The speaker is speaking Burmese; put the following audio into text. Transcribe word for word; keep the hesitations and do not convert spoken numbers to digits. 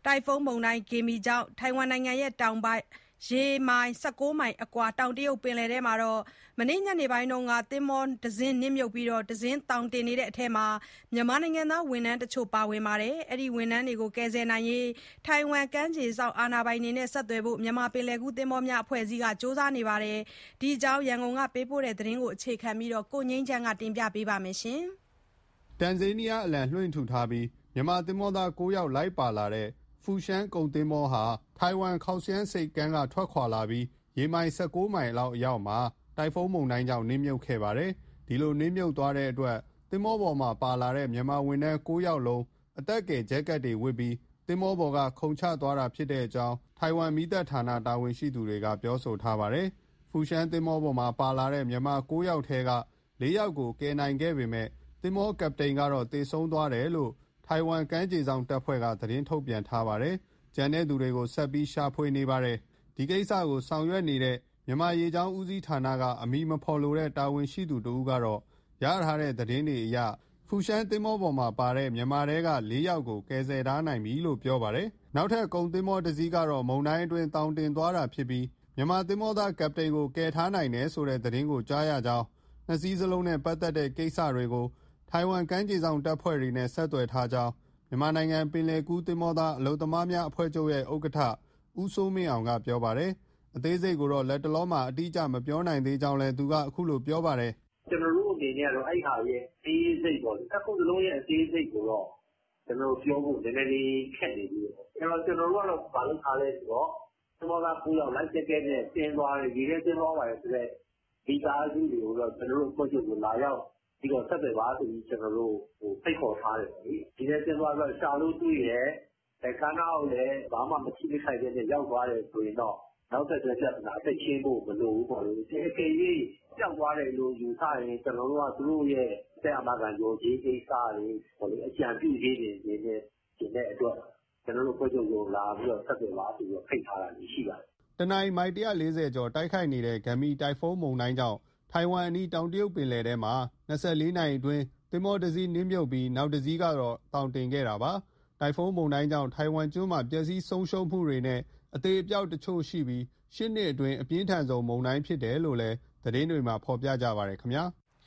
တိုင်ဖုန်းမုန်တိုင်း Gemi ကြောင့် ထိုင်ဝမ်နိုင်ငံတောင်ပိုင်း ရေမိုင် ၁၉ မိုင်အကွာ တောင်တရုတ်ပင်လယ်ထဲမှာ မနေ့ညနေပိုင်းက သင်္ဘောတစင်းနစ်မြုပ်ပြီး တစင်းသောင်တင်နေတဲ့အထဲ မြန်မာနိုင်ငံသားဝန်ထမ်းတချို့ပါဝင်ပြီး အဲဒီဝန်ထမ်းတွေကို ကယ်ဆယ်နိုင်ရေး ထိုင်ဝမ်ကမ်းခြေစောင့်အာဏာပိုင်တွေနဲ့ ဆက်သွယ်ဖို့ မြန်မာပင်လယ်ကူးသင်္ဘောများအဖွဲ့အစည်းက ကြိုးစားနေပါတယ်။ ဒီအကြောင်း ရန်ကုန်ကပေးပို့တဲ့သတင်းကို အခြေခံပြီး ကိုငြိမ်းချမ်းက တင်ပြပေးထားပါတယ်။ တန်ဇေးနီးယားအလံလွှင့်ထူထားပြီး မြန်မာသင်္ဘောသား ၉ ယောက်လိုက်ပါလာတဲ့ ဖူရှန်ကုန်သင်္ဘောဟာ ထိုင်ဝမ်ခေါက်ရှန်းဆိပ်ကမ်းက ထွက်ခွာလာပြီး ရေမိုင် ၁၉ မိုင်လောက်အရောက်မှာ တိုင်ဖုန်းမုန်တိုင်းကြောင့် နစ်မြုပ်ခဲ့ပါတယ်။ ဒီလိုနစ်မြုပ်သွားတဲ့အတွက် သင်္ဘောပေါ်မှာပါလာတဲ့ မြန်မာဝန်ထမ်း ၉ ယောက်လုံး အသက်ကယ် ဂျက်ကက်တွေဝတ်ပြီး သင်္ဘောပေါ်က ခုန်ချသွားတာဖြစ်ကြောင်း ထိုင်ဝမ်မီးသတ်ဌာန တာဝန်ရှိသူတွေက ပြောဆိုထားပါတယ်။ ဖူရှန်သင်္ဘောပေါ်မှာပါလာတဲ့ မြန်မာ ၉ ယောက်ထဲက ၄ ယောက်ကို ကယ်နိုင်ခဲ့ပေမဲ့ သင်္ဘောကပ္ပတိန်ကတော့ သေဆုံးသွားတယ်လို့ ထိုင်ဝမ်ကမ်းခြေစောင့်တပ်ဖွဲ့က သတင်းထုတ်ပြန်ထားပါတယ်။ ကျန်တဲ့သူတွေကို ဆက်ပြီးရှာဖွေနေပါတယ်။ ဒီကိစ္စကိုဆောင်ရွက်နေတဲ့ မြန်မာရေကြောင်းဦးစီးဌာနက အမည်မဖော်လိုတဲ့ တာဝန်ရှိသူတဦးကတော့ ရထားတဲ့သတင်းတွေအရ ဖူရှန်သင်္ဘောပေါ်မှာပါတဲ့ မြန်မာထဲက ၄ ယောက်ကို ကယ်ဆယ်ထားနိုင်ပြီလို့ ပြောပါတယ်။ နောက်ထပ် ကုန်သင်္ဘောတစီးကတော့ မုန်တိုင်းအတွင်း သောင်တင်သွားတာဖြစ်ပြီး မြန်မာသင်္ဘောသားကပ္ပတိန်ကို ကယ်ထားနိုင်တယ်ဆိုတဲ့သတင်းကို ကြားရကြောင်း၊ နှစ်စီးစလုံးနဲ့ပတ်သက်တဲ့ကိစ္စတွေကို ထိုင်ဝမ်ကမ်းခြေစောင့်တပ်ဖွဲ့တွေနဲ့ ဆက်သွယ်ထားကြောင်း မြန်မာနိုင်ငံပင်လယ်ကူးသင်္ဘောသားအလုပ်သမားများအဖွဲ့ချုပ်ရဲ့ ဥက္ကဋ္ဌ ဦးစိုးမင်းအောင်က ပြောပါတယ်။ အသေးစိတ်ကိုတော့ လတ်တလောမှာ အတိအကျမပြောနိုင်သေးကြောင်းလည်း သူက အခုလိုပြောပါတယ်။ "ကျနော်တို့အနေနဲ့ကတော့ အဲဒီဟာရဲ့အသေးစိတ်ပေါ့လေ၊ နှစ်ခုစလုံးရဲ့အသေးစိတ်ကိုတော့ ကျနော်တို့ပြောဖို့နည်းနည်းလေးခက်နေသေးတယ်။ အဲဒီတော့ ကျနော်တို့ကတော့ ဘာလုပ်ထားလဲဆိုတော့ သင်္ဘောသား ၉ ယောက် Life Jacket နဲ့ဆင်းသွားတဲ့ ရေထဲဆင်းသွားပါတယ်ဆိုတဲ့ မိသားစုတွေကိုတော့ ကျနော်တို့အဖွဲ့ချုပ်ကို လာရောက်ပြီးတော့ ဆက်သွယ်ပါဆိုပြီး ကျနော်တို့ဖိတ်ခေါ်ထားတယ်ပေါ့လေ။ ရေထဲဆင်းသွားပြီးတော့ ရှာလို့တွေ့တယ်၊ ကမ်းနားကိုလည်း ဘာမှမထိမခိုက်ဘဲနဲ့ ရောက်သွားတယ်ဆိုရင်တော့ နောက်ဆက်တွဲပြဿနာ သိပ်ရှင်းဖို့မလိုဘူးပေါ့လေ။ အကယ်၍ပျောက်သွားတယ်လို့ ယူဆရင် ကျနော်တို့က သူတို့ရဲ့အသက်အာမခံလျော်ကြေးကိစ္စတွေ အကြံပြုချက်တွေတင်တဲ့အတွက် ကျနော်တို့အဖွဲ့ချုပ်ကို လာပြီးတော့ဆက်သွယ်ပါဆိုပြီး ဖိတ်ထားတာရှိပါတယ်။ " တနာရီ မိုင် ၁၄၀ ကျော်တိုက်ခတ်နေတဲ့ Gemi တိုင်ဖုန်းမုန်တိုင်းကြောင့် ထိုင်ဝမ်အနီး တောင်တရုတ်ပင်လယ်ထဲမှာ ၂၄ နာရီအတွင်း သင်္ဘောတစီးနစ်မြုပ်ပြီး နောက်တစီးကတော့ သောင်တင်ခဲ့တာပါ။ တိုင်ဖုန်းမုန်တိုင်းကြောင့် ထိုင်ဝမ်ကျွန်းမှာ ပျက်စီးဆုံးရှုံးမှုတွေနဲ့ အသေအပျောက်တချို့ရှိပြီး ရှေ့နှစ်အတွင်း အပြင်းထန်ဆုံးမုန်တိုင်းဖြစ်တယ်လို့လည်း သတင်းတွေမှာ ဖော်ပြကြပါတယ်ခင်ဗျာ။